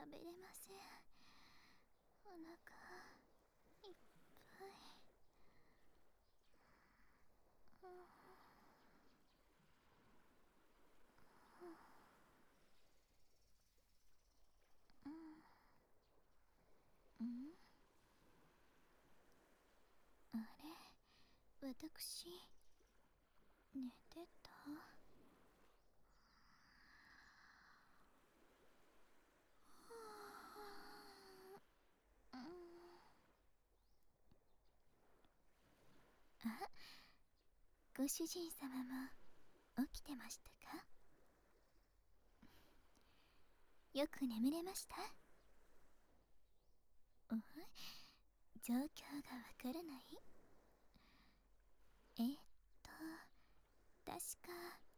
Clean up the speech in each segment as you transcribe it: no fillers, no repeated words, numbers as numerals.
食べれません。お腹いっぱい。あれ、私寝てた？あ、ご主人様も起きてましたか？よく眠れました？状況がわからない？確か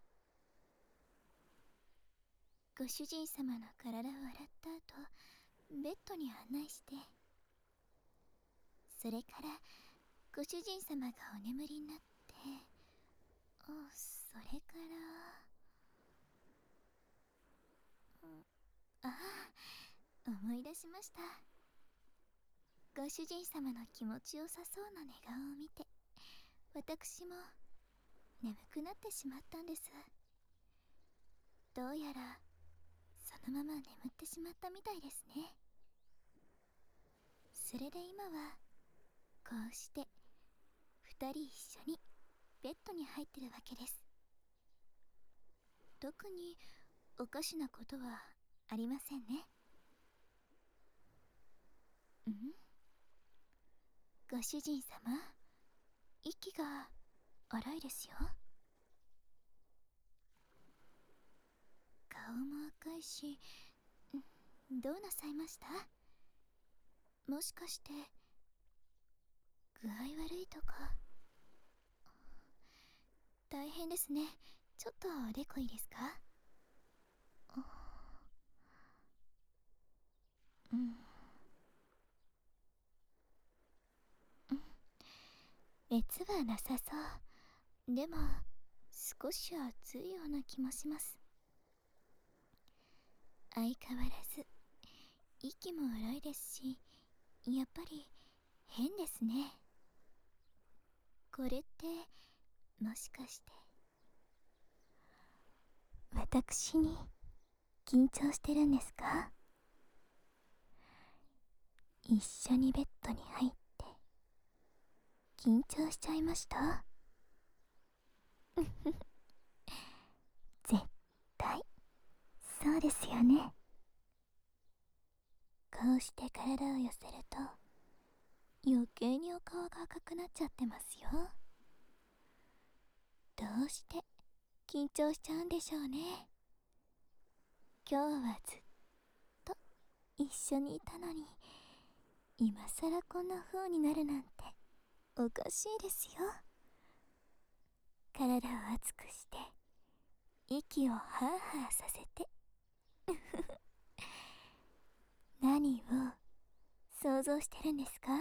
ご主人様の体を洗った後、ベッドに案内して、それからご主人様がお眠りになって、それから、思い出しました。ご主人様の気持ちよさそうな寝顔を見て、私も眠くなってしまったんです。どうやらそのまま眠ってしまったみたいですね。それで今はこうして二人一緒にベッドに入ってるわけです。特におかしなことはありませんね。ご主人様、息が荒いですよ。顔も赤いし、どうなさいました？もしかして具合悪いとか？大変ですね。ちょっとおでこいいですか？熱はなさそう。でも少し暑いような気もします。相変わらず息も荒いですし、やっぱり変ですね。これってもしかして私に緊張してるんですか？一緒にベッドに入って緊張しちゃいました？絶対そうですよね。こうして体を寄せると余計にお顔が赤くなっちゃってますよ。どうして緊張しちゃうんでしょうね。今日はずっと一緒にいたのに、今さらこんな風になるなんておかしいですよ。体を熱くして息をハーハーさせて何を想像してるんですか？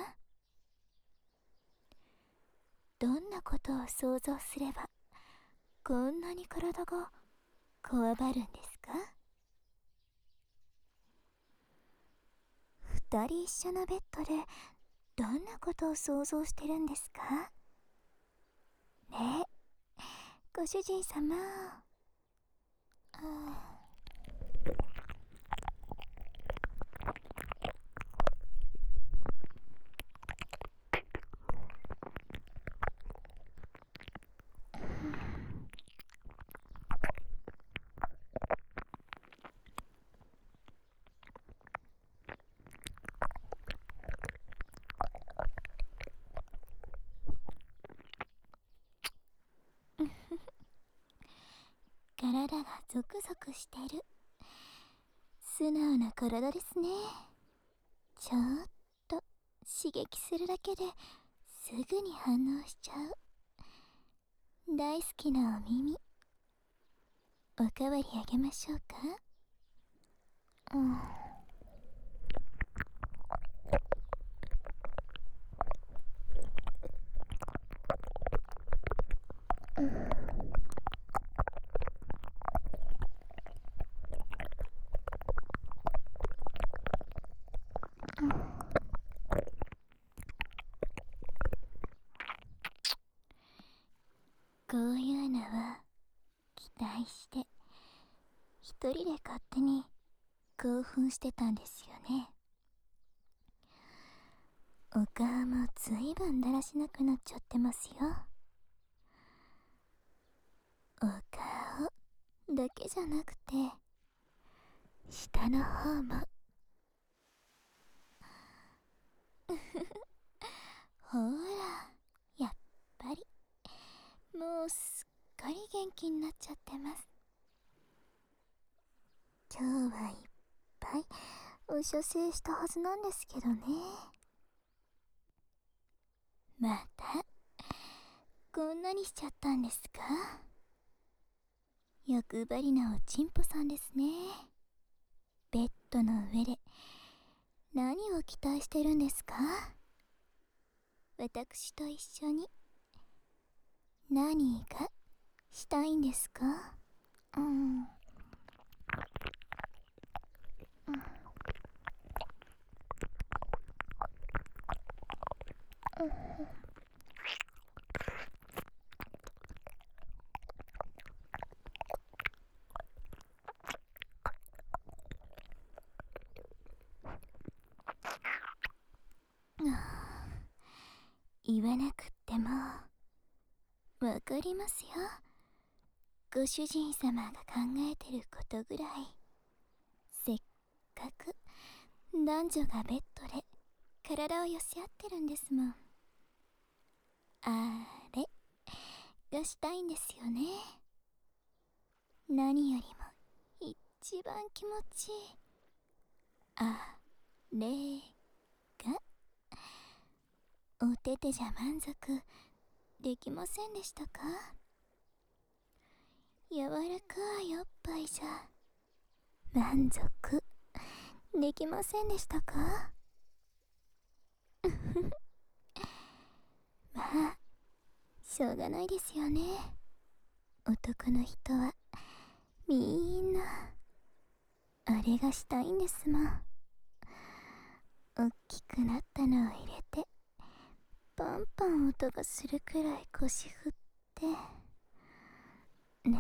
どんなことを想像すればこんなに体がこわばるんですか？二人一緒のベッドでどんなことを想像してるんですか？ねえ、ご主人様。体がゾクゾクしてる。素直な体ですね。ちょっと刺激するだけですぐに反応しちゃう。大好きなお耳、おかわりあげましょうか？ こういうのは期待して一人で勝手に興奮してたんですよね。お顔もずいぶんだらしなくなっちゃってますよ。お顔だけじゃなくて下の方もほら、やっぱりもうすっかり元気になっちゃってます。今日はいっぱいお射精したはずなんですけどね。またこんなにしちゃったんですか？欲張りなおちんぽさんですね。ベッドの上で何を期待してるんですか？私と一緒に何がしたいんですか？うん、言わなくってもわかりますよ。ご主人様が考えてることぐらい。せっかく男女がベッドで体を寄せ合ってるんですもん。あれがしたいんですよね。何よりも一番気持ちいいあれが。お手手じゃ満足できませんでしたか？柔らかいおっぱいじゃ満足できませんでしたか？まあしょうがないですよね。男の人はみんなあれがしたいんですもん。おっきくなったのを入れてパンパン音がするくらい腰振ってね。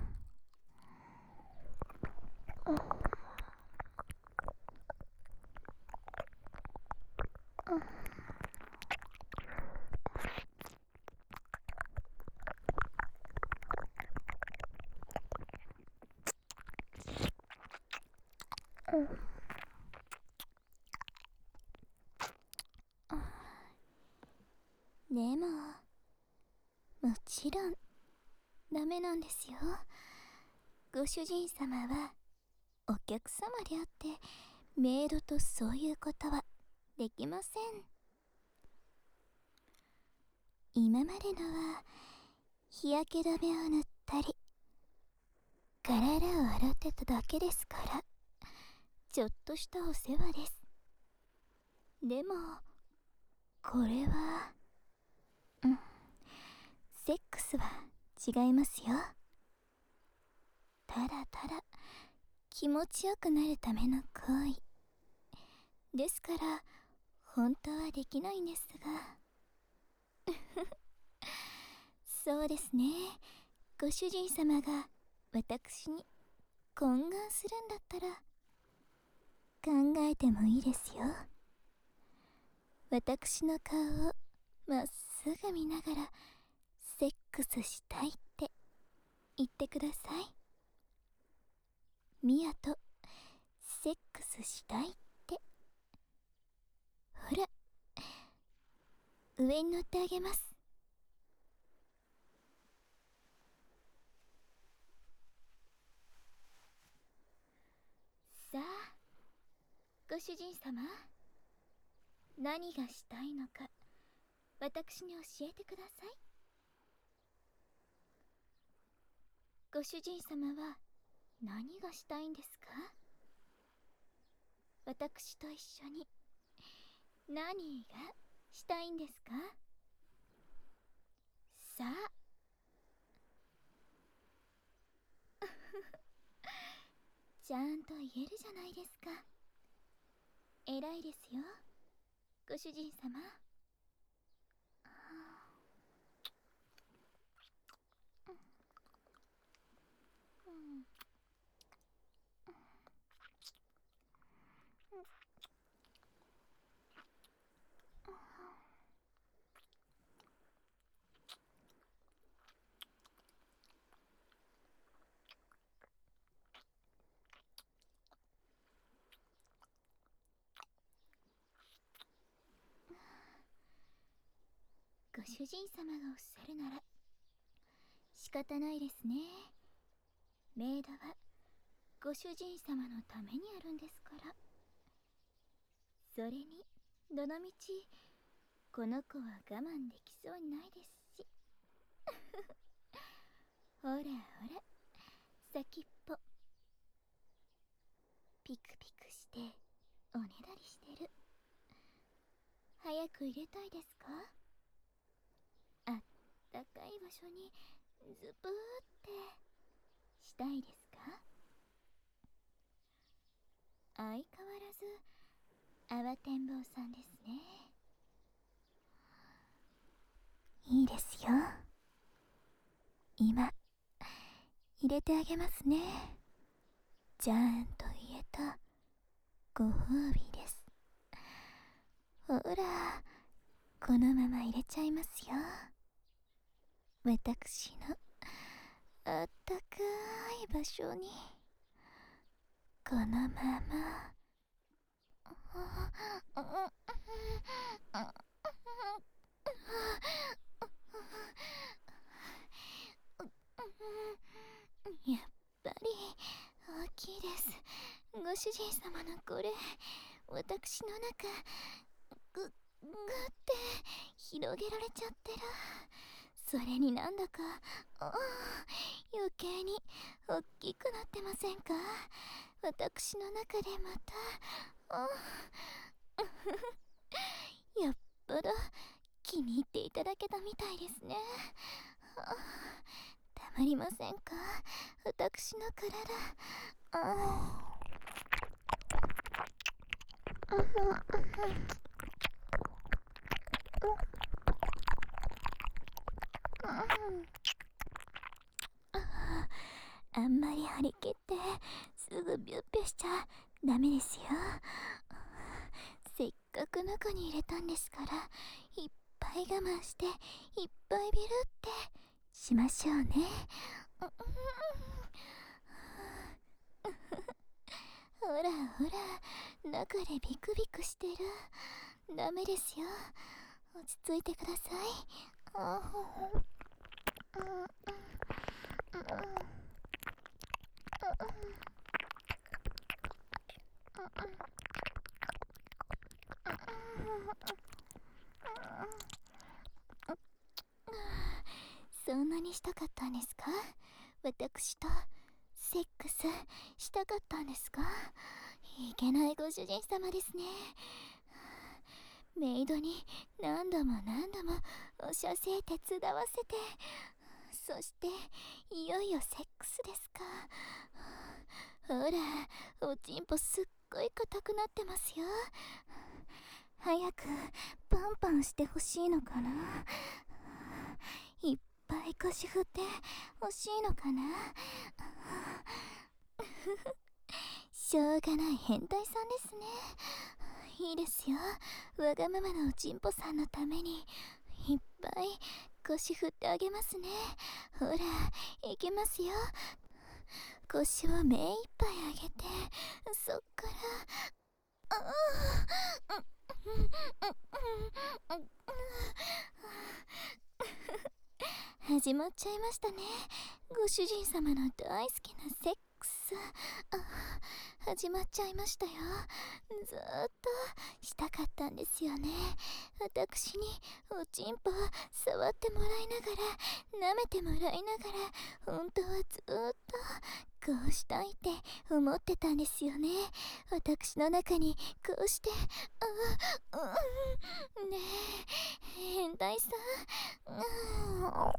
でももちろんダメなんですよ。ご主人様はお客様であってメイドとそういうことはできません。今までのは日焼け止めを塗ったり体を洗ってただけですから、ちょっとしたお世話です。でもこれはセックスは違いますよ。ただただ気持ちよくなるための行為ですから、本当はできないんですがそうですね。ご主人様が私に懇願するんだったら考えてもいいですよ。私の顔をまっすぐ見ながらセックスしたいって言ってください。ミアとセックスしたいって。ほら上に乗ってあげます。さあご主人様、何がしたいのか私に教えてください。ご主人様は何がしたいんですか？私と一緒に何がしたいんですか？さあちゃんと言えるじゃないですか。偉いですよご主人様。 主人様がおっしゃるなら仕方ないですね。メイドはご主人様のためにあるんですから。それにどのみちこの子は我慢できそうにないですしほらほら、先っぽピクピクしておねだりしてる。早く入れたいですか？あったかい場所にズブーってしたいですか？相変わらず慌てんぼうさんですね。いいですよ。今入れてあげますね。ちゃんと入れたご褒美です。ほら、このまま入れちゃいますよ。私のあったかい場所にこのままやっぱり大きいです。ご主人様のこれ、私の中ぐって広げられちゃってる。それになんだか余計に大きくなってませんか？私の中でまたやっぱり気に入っていただけたみたいですね。たまりませんか？私の体。あんまり張り切ってすぐビュッビュしちゃダメですよ。せっかく中に入れたんですから、いっぱい我慢していっぱいビルってしましょうね。ほらほら、中でビクビクしてる。ダメですよ。落ち着いてください。そんなにしたかったんですか？私とセックスしたかったんですか？いけないご主人様ですね。メイドに何度も何度もお射精手伝わせて、そしていよいよセックスですか。ほら、おちんぽすっごい硬くなってますよ。早くパンパンしてほしいのかな。いっぱい腰振ってほしいのかな。しょうがない変態さんですね。いいですよ。わがままなおちんぽさんのためにいっぱい腰振ってあげますね。ほら、いけますよ。腰を目いっぱい上げて、そっから始まっちゃいましたね。ご主人様の大好きなセックス。始まっちゃいましたよ。ずーっとしたかったんですよね。私におちんぽ触ってもらいながら、舐めてもらいながら、本当はずーっとこうしたいって思ってたんですよね。私の中にこうして、ねえ、変態さん。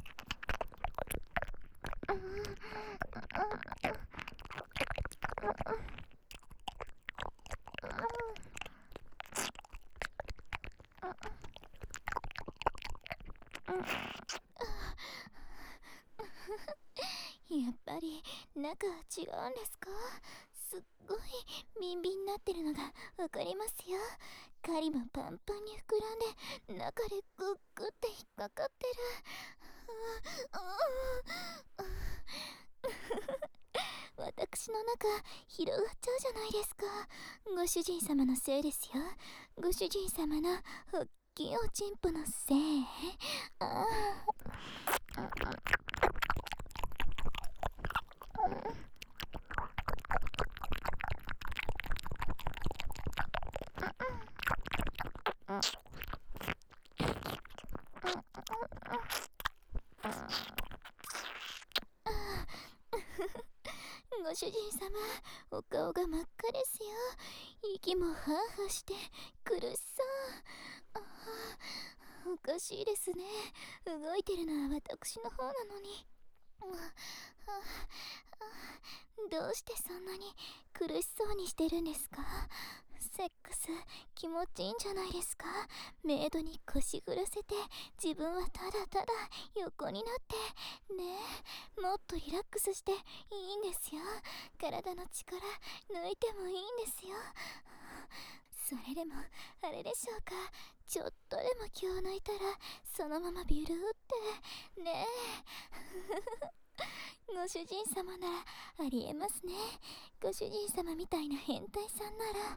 やっぱり中は違うんですか？すっごいビンビンになってるのがわかりますよ。狩りもパンパンに膨らんで、中でグッグって引っかかってる。私の中広がっちゃうじゃないですか。ご主人様のせいですよ。ご主人様のおっききいおちんぽのせい。ご主人様、お顔が真っ赤ですよ。息もハーハーして苦しそう。おかしいですね。動いてるのは私の方なのに。どうしてそんなに苦しそうにしてるんですか？セックス気持ちいいんじゃないですか？メイドに腰振らせて自分はただただ横になってねえ、もっとリラックスしていいんですよ。体の力抜いてもいいんですよ。それでもあれでしょうか、ちょっとでも気を抜いたらそのままビュルーってねえご主人様ならありえますね。ご主人様みたいな変態さんなら。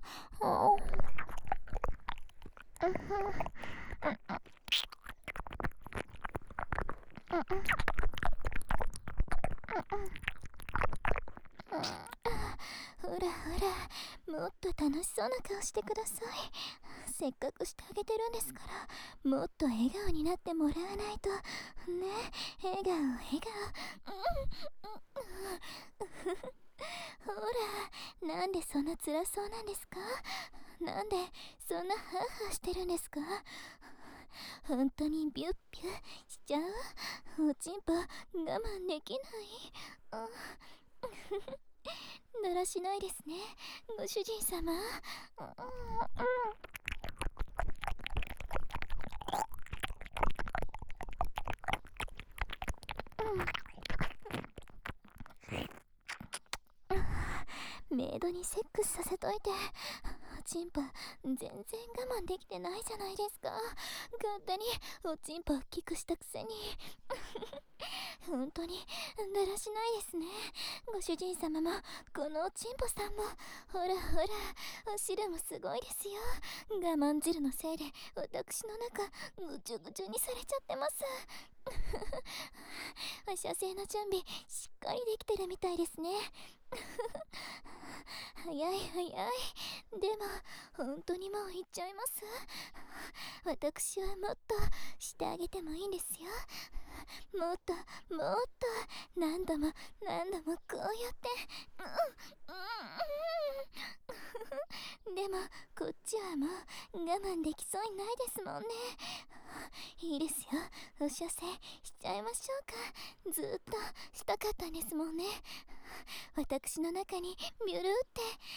ほらほら、もっと楽しそうな顔してください。せっかくしてあげてるんですから、もっと笑顔になってもらわないとね。笑顔笑顔。ほら、なんでそんな辛そうなんですか？なんでそんなハーハーしてるんですか？本当にビュッビュしちゃう？おちんぽ我慢できない。だらしないですね、ご主人様。メイドにセックスさせといて、おちんぽ全然我慢できてないじゃないですか。勝手におちんぽ大きくしたくせに本当にだらしないですね。ご主人様もこのおちんぽさんもほらほら、お汁もすごいですよ。我慢汁のせいで私の中ぐちゅぐちゅにされちゃってますお射精の準備しっかりできてるみたいですね早い早い。でも本当にもう行っちゃいます。私はもっとしてあげてもいいんですよ。もっともっと何度も何度もこうやってでもこっちはもう我慢できそうにないですもんね。いいですよ、お射精しちゃいましょうか。ずっとしたかったんですもんね。私の中にビュルって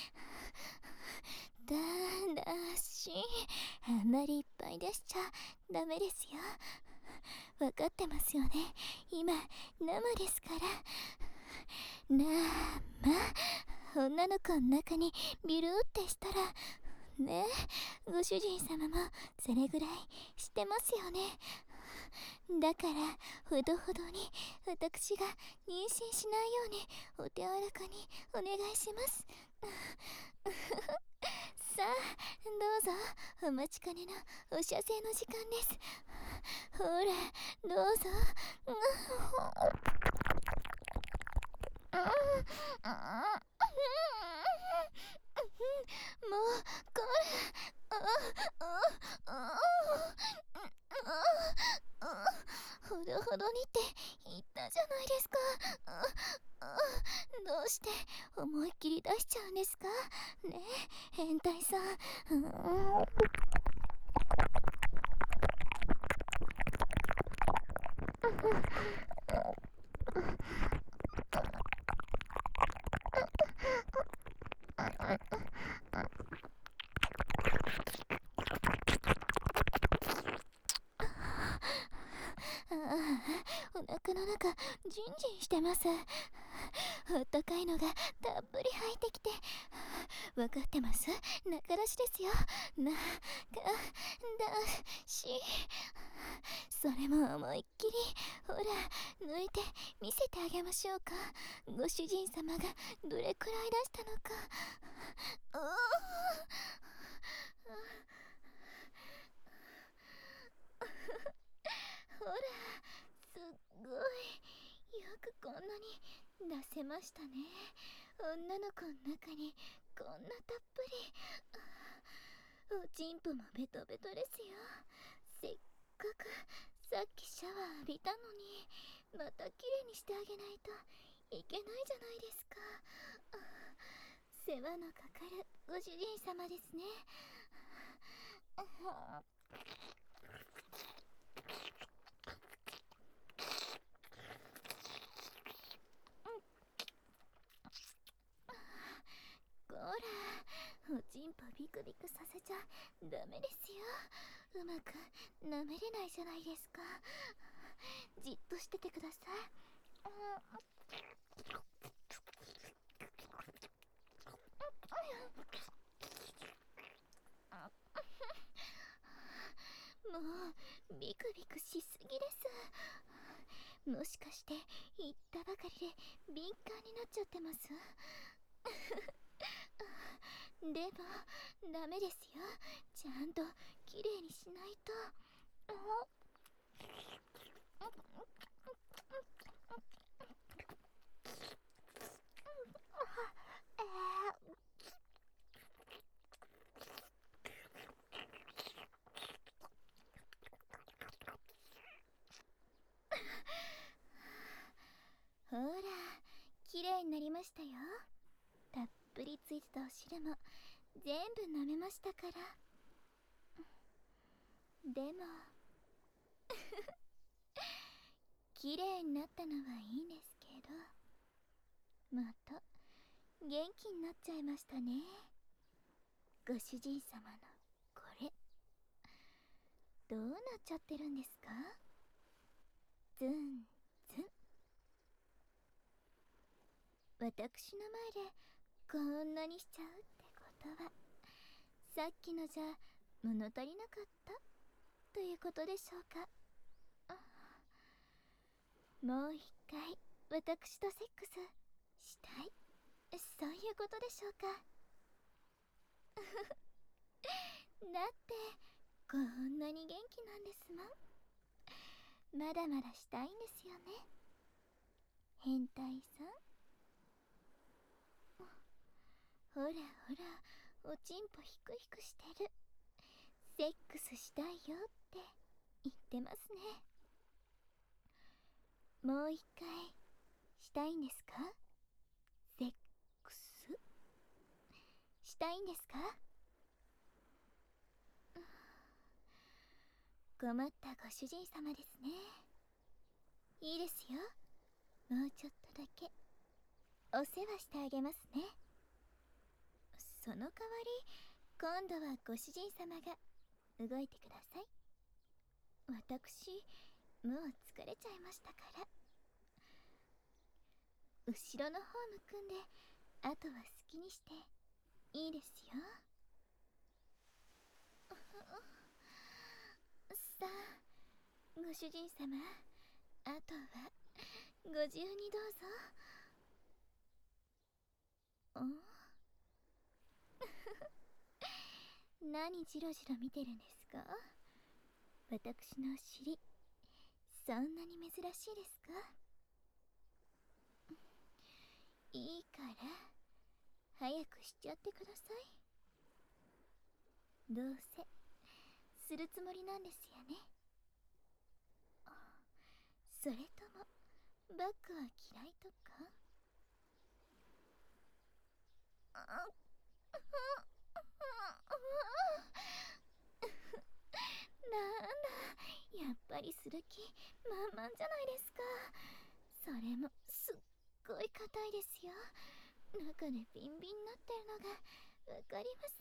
だらしあんまりいっぱい出しちゃダメですよ。分かってますよね、今生ですから。生女の子の中にビュルってしたらねえ、ご主人様もそれぐらいしてますよね。だからほどほどに私が妊娠しないようにお手柔らかにお願いしますさあどうぞ、お待ちかねのお射精の時間です。ほらどうぞもうこれほどほどにって言ったじゃないですか。どうして思いっきり出しちゃうんですかねえ、変態さん。お腹の中ジンジンしてます。あったかいのがたっぷり入ってきて、分かってます、中出しですよ。なかだし、それも思いっきりほら抜いて見せてあげましょうか。ご主人様がどれくらい出したのか。 ほら、すっごい。よくこんなに出せましたね。女の子の中にこんなたっぷり。おちんぽもベトベトですよ。せっかくさっきシャワー浴びたのに、またきれいにしてあげないといけないじゃないですか。世話のかかるご主人様ですね。こら、おちんぽビクビクさせちゃダメですよ。うまく舐めれないじゃないですか。じっとしててください。もうビクビクしすぎです。もしかして言ったばかりで敏感になっちゃってます？でもダメですよ。ちゃんときれいにしないと。ほら、きれいになりましたよ。たっぷりついてたお汁も全部舐めましたから。でもきれいになったのはいいんですけど、また元気になっちゃいましたね。ご主人様のこれ、どうなっちゃってるんですか？ズンズン。私の前でこんなにしちゃうってことは、さっきのじゃ物足りなかったということでしょうか。もう一回私とセックスしたい、そういうことでしょうか。だってこんなに元気なんですもん。まだまだしたいんですよね、変態さん。ほらほら、おちんぽヒクヒクしてる。セックスしたいよって言ってますね。もう一回したいんですか？セックスしたいんですか？困ったご主人様ですね。いいですよ、もうちょっとだけお世話してあげますね。その代わり今度はご主人様が動いてください。私もう疲れちゃいましたから。後ろの方むくんで、あとは好きにしていいですよ。さあご主人様、あとはご自由にどうぞ。何ジロジロ見てるんですか？私のお尻、そんなに珍しいですか？いいから早くしちゃってください。どうせするつもりなんですよね。それともバッグは嫌いとか？なんだ、やっぱりする気満々じゃないですか。それもすっごい硬いですよ。中でビンビンになってるのがわかります。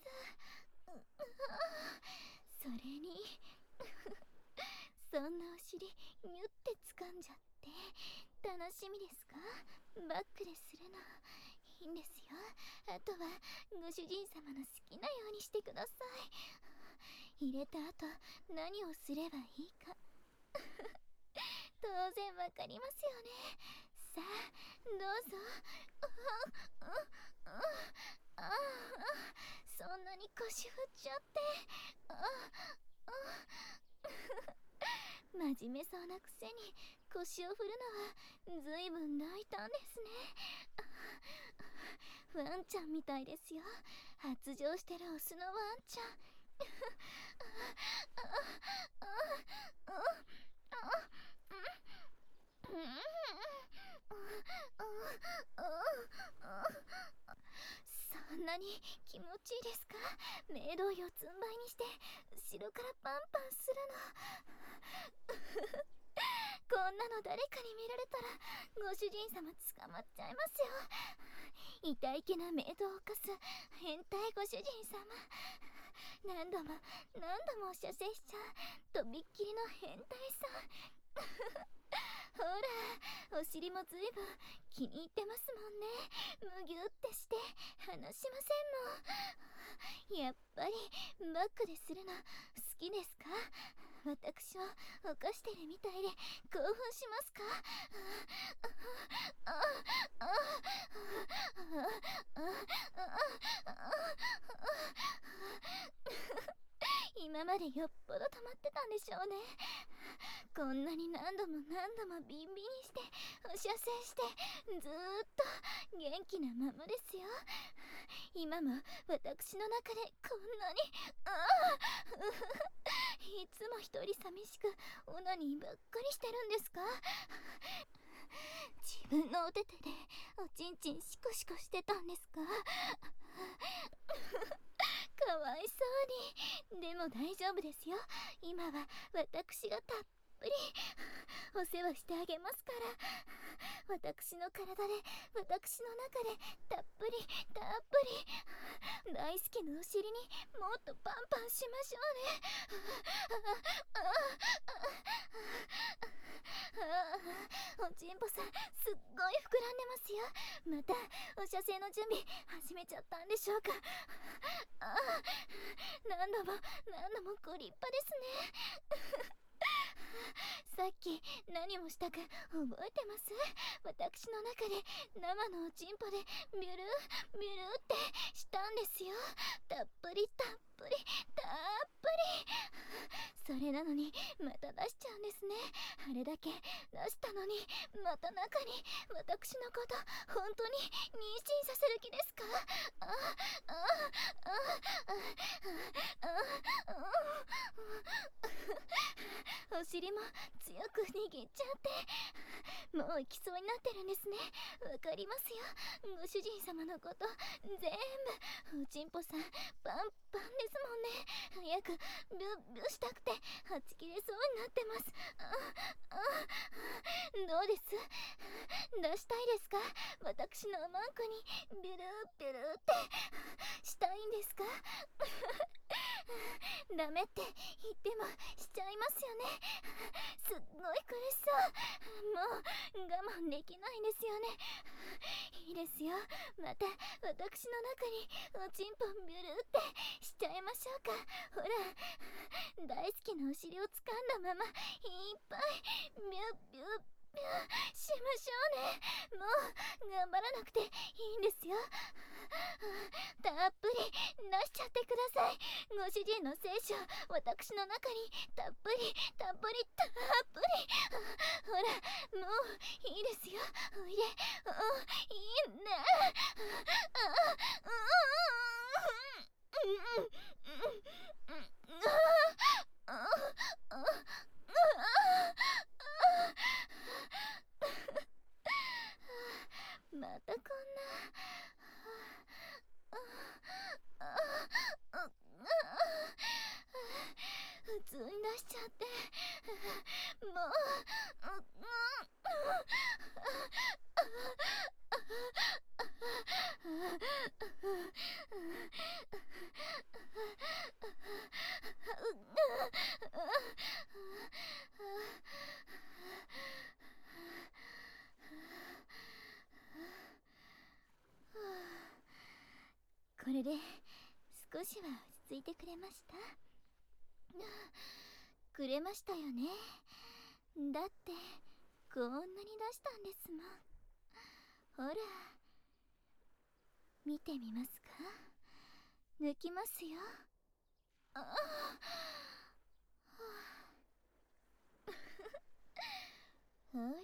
それにそんなお尻ニュって掴んじゃって楽しみですか？バックでするのいいんですよ。あとはご主人様の好きなようにしてください。入れた後何をすればいいか当然わかりますよね。さあどうぞ。そんなに腰振っちゃって。 真面目そうなくせに腰を振るのはずいぶん大胆ですね。ワンちゃんみたいですよ。発情してるオスのワンちゃん。そんなに気持ちいいですか？メイドを四つん這いにして後ろからパンパンするの。こんなの誰かに見られたらご主人様捕まっちゃいますよ。痛いけなメイドを犯す変態ご主人様。何度もお射精しちゃうとびっきりの変態さん。ほら、お尻もずいぶん気に入ってますもんね。むぎゅってして離しませんもん。やっぱりバックでするの好きですか？私を犯してるみたいで興奮しますか？今までよっぽど溜まってたんでしょうね。こんなに何度もビンビンにしてお射精してずーっと元気なままですよ。今も私の中でこんなにいつも一人寂しくオナニーばっかりしてるんですか？自分のお手手でおちんちんシコシコしてたんですか？かわいそうに。でも大丈夫ですよ。今は私がたっぷりお世話してあげますから。私の体で私の中でたっぷり大好きなお尻にもっとパンパンしましょうね。おちんぽさんすっごい膨らんでますよ。またお射精の準備始めちゃったんでしょうか？何度もご立派ですね。さっき何をしたか覚えてます？私の中で生のおちんぽでビュルーってしたんですよ。たっぷりそれなのにまた出しちゃうんですね。あれだけ出したのにまた中に私のこと本当に妊娠させる気ですか？お尻も強く握っちゃってもう行きそうになってるんですね。わかりますよ。ご主人様のこと全部。おちんぽさんパンパンですもんね。早くビュしたくてはち切れそうになってます。どうです？出したいですか？私のマンコにビュルーってしたいんですか？ダメって言ってもしちゃいますよね。すっごい苦しそう。もう我慢できないんですよね。いいですよ。また私の中におちんぽビュルってしちゃいましょうか。ほら、大好きなお尻を掴んだままいっぱいビュしましょうね。もう頑張らなくていいんですよ。たっぷり出しちゃってください。ご主人の精子を私の中にたっぷりほら、もういいですよ。おいで。いいね。またこんな。普通に出しちゃってもうこれで少しは落ち着いてくれました？くれましたよね。だってこんなに出したんですもん。ほら見てみますか？抜きますよ。 ほら、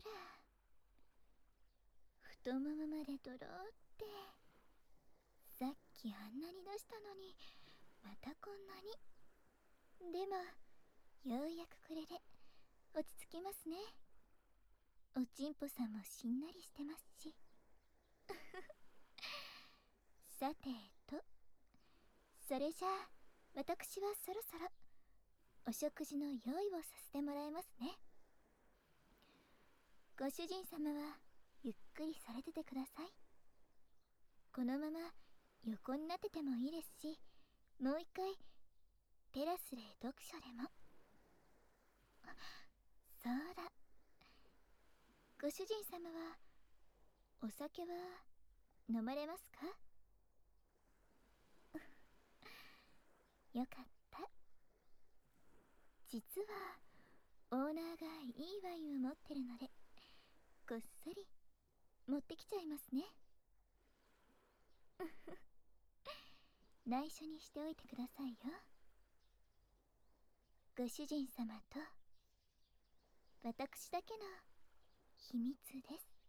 太ももまでとろって。さっきあんなに出したのに、またこんなに。でも、ようやくこれで落ち着きますね。おちんぽさんもしんなりしてますし。さてと、それじゃあ私はそろそろお食事の用意をさせてもらいますね。ご主人様はゆっくりされててください。このまま横になっててもいいですし、もう一回テラスで読書でも。そうだ、ご主人様はお酒は飲まれますか？よかった。実はオーナーがいいワインを持ってるので、こっそり持ってきちゃいますね。内緒にしておいてくださいよ。ご主人様と私だけの秘密です。